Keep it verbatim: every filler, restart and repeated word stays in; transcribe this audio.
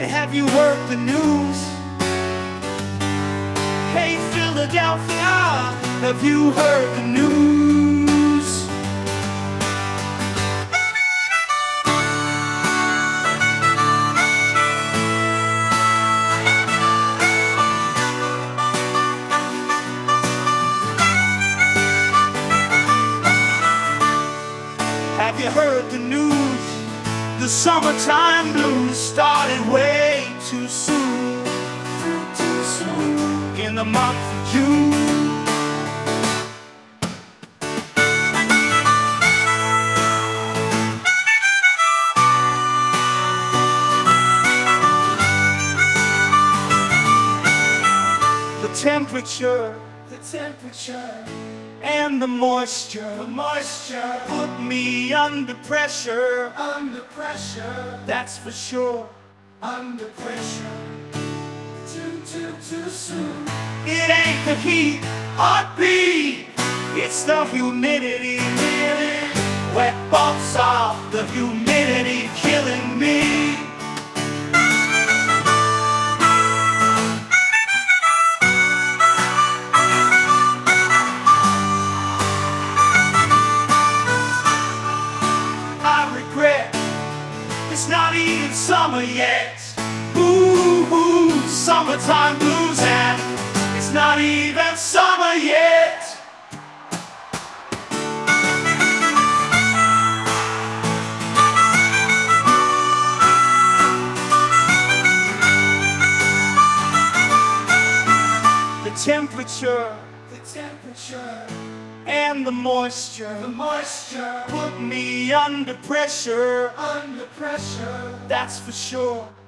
Have you heard the news? Hey Philadelphia, have you heard the news? Have you heard the news? The summertime blues started way too soon, too soon, in the month of June. The temperature, the temperature, and the moisture, the moisture put me under pressure, under pressure, that's for sure, under pressure, too, too, too soon. It ain't the heat or beat, it's the humidity, wet bumps off the humidity killing me. It's not even summer yet. Ooh, ooh, summertime blues, and it's not even summer yet. The temperature, the temperature, and the moisture, the moisture put me under pressure, under pressure, that's for sure.